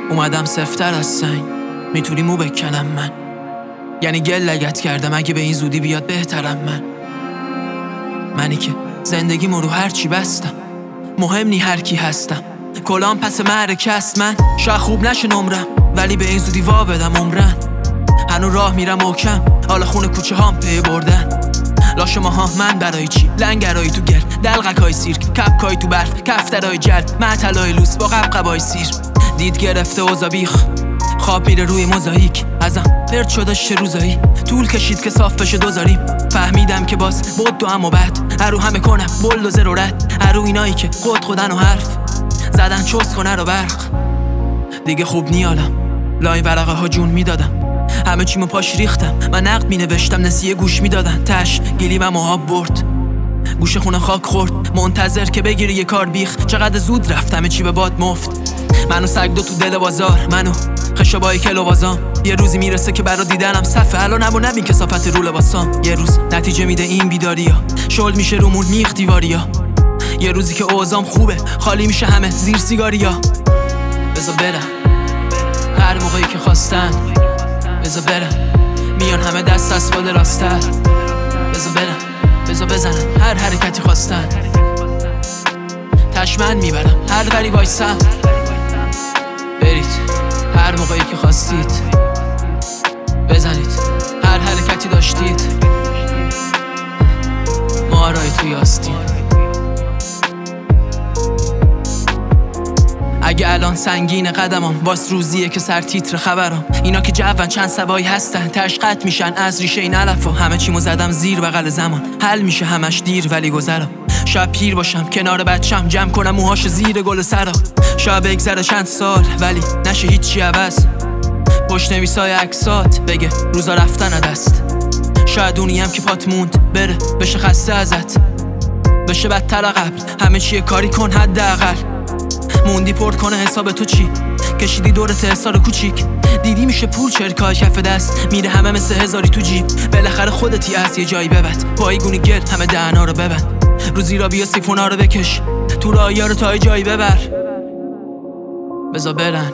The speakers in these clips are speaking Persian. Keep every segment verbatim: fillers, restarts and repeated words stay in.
اومدم سفتر از سنگ، میتونی مو بکنم من، یعنی گل لگت کردم اگه به این زودی بیاد بهترم من. منی که زندگیمو رو هرچی بستم، مهم نی هر کی هستم، کلام پس معرکه است. من شاید خوب نشه نمرم، ولی به این زودی وا بدم عمرن. هنو راه میرم محکم، حالا خونه کوچه هام پی بردن. لاش ماها من برای چی؟ لنگرایی تو گل، دلقکای سیر، کپکای تو برف، کفترای جل، معطلای لوس با قبقبای سیر. دید گرفته اوزا بیخ، خواب میره روی موزاییک، ازم پرد شده چه روزایی، طول کشید که صاف بشه دوزاریم. فهمیدم که باز بود دو هم و بعد هرو همه کنم بلدوزر و رد، هرو اینایی که قد خودن و حرف زدن چوز کنه رو برق. دیگه خوب نیالم، لای ورقه ها جون میدادم، همه چیمو پاش ریختم. من نقد می نوشتم، نسیه گوش میدادن، تش گلیمم و آب برد، گوشه خونه خاک خورد، منتظر که بگیری یه کار بیخ. چقدر زود رفت همه چی به باد مفت، منو سگ دو تو دل بازار، منو خشابای کلو بازام. یه روزی میرسه که برا دیدنم صفه، الانم و نبین کسافت رو لباسام. یه روز نتیجه میده این بیداریا، شل میشه رومون میخ دیواریا. یه روزی که اوزام خوبه، خالی میشه همه زیر سیگاریا. بذار برم هر موقعی که خواستن، بذار برم میان همه دست از پاد راستر. بذار برم بذار بزنم هر حرکتی خواستن، تشمن میبرم هر وری وایسم. برید هر موقعی که خواستید، بزنید هر حرکتی داشتید، ما رای توی آستین. اگه الان سنگین قدمم، باز روزیه که سر تیتر خبرم. اینا که جوان چند سبایی هستن، تشقت میشن از ریشه این علفا. همه چیمو زدم زیر بغل زمان، حل میشه همش دیر ولی گذرم. شاید پیر باشم کنار بچم، جمع کنم موهاش زیر گل سرم. شاید بگذره چند سال ولی نشه هیچی عوض، پشت نویسای عکسات بگه روزا رفتن دست. شاید اونیم که پات موند بره بشه خسته ازت، بشه بدتر قبل. همه چیه کاری کن حداقل، موندی پرد کنه حساب تو چی، کشیدی دورت حسار کوچیک. دیدی میشه پول چرکای کف دست، میره همه مثل هزاری تو جیب. بالاخره خودتی از یه جایی ببند، پایگونی گل همه دهنا رو ببند. روزی را بیا سیفونا رو بکش، تو راهیا رو تا جایی ببر. بذار برن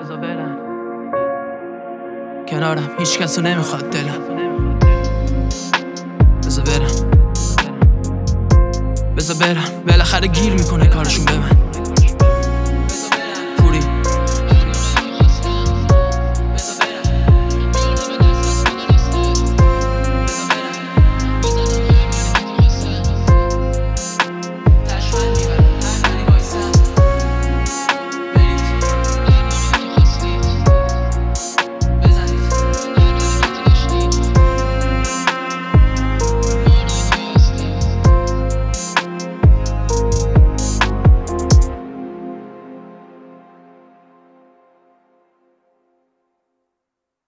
کنارم، هیچ کسو نمیخواد دلم. بذار برن بذار برن بالاخره گیر میکنه کارشون به من.